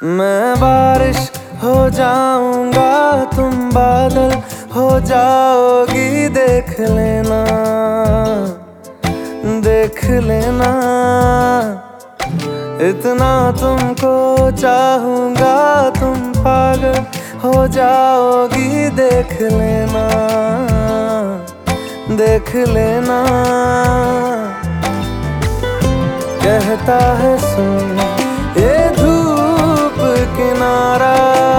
मैं बारिश हो जाऊंगा, तुम बादल हो जाओगी। देख लेना, देख लेना, इतना तुमको चाहूंगा, तुम पागल हो जाओगी। देख लेना, देख लेना, कहता है सुन ये धूप किनारा,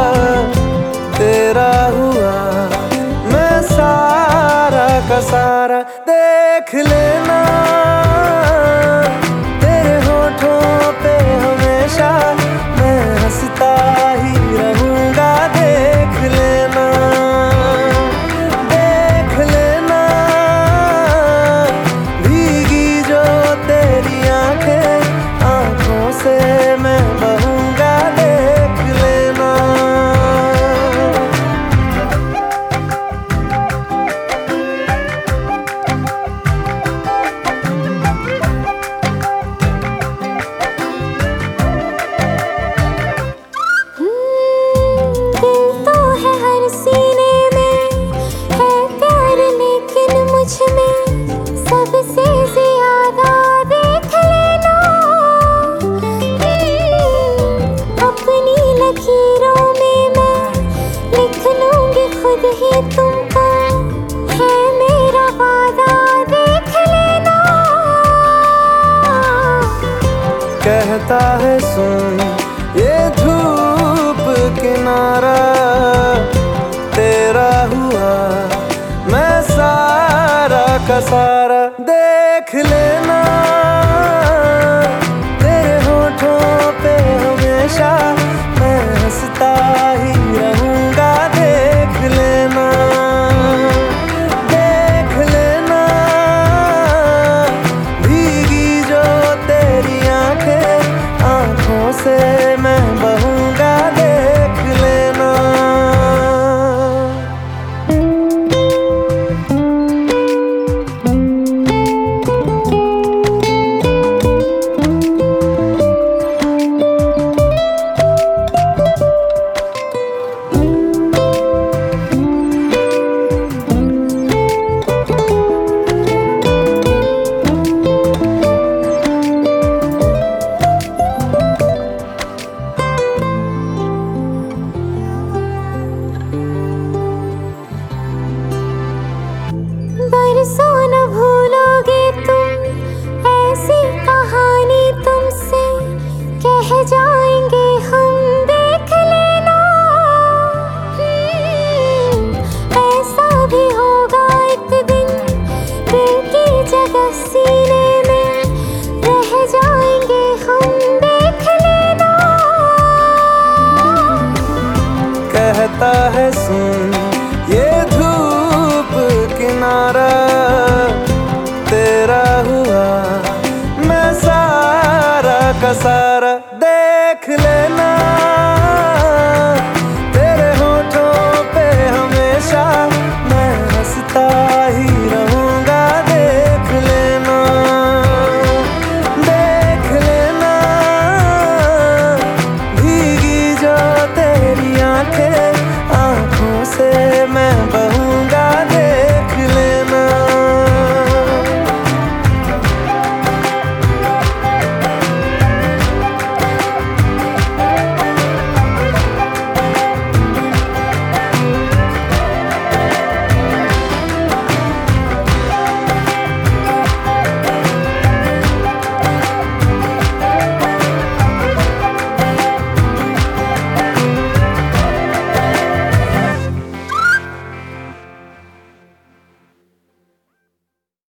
तेरा हुआ मैं सारा का सारा। देख लेना, तेरे होठों पे हमेशा मैं हंसता ही रहूंगा। देख लेना, देख लेना, भीगी जो तेरी आंखें, आंखों से मैं बहूंगा। देख लेना, दिल तो है हर सीने में, है प्यार लेकिन मुझ में सबसे ज्यादा। देख लेना, अपनी लकीरों में मैं लिख लूंगी खुद ही तुमको, है मेरा वादा। देख लेना, कहता है सुन ये धूप किनारा, तेरा हुआ मैं सारा का सारा। देख लेना, तेरे होठों पे हमेशा मैं हंसता ही रहूंगा। देख लेना, देख लेना, भीगी जो तेरी आंखें, आंखों से मैं बहूंगा। देख लेना, बरसों न भूलोगे तुम, ऐसी कहानी तुमसे कह जाएंगे हम। देख लेना, ऐसा भी होगा एक दिन, दिल की जगह सीने में रह जाएंगे हम। देख लेना, कहता है सुन ये धूप किनारा, तेरा हुआ मैं सारा का सारा।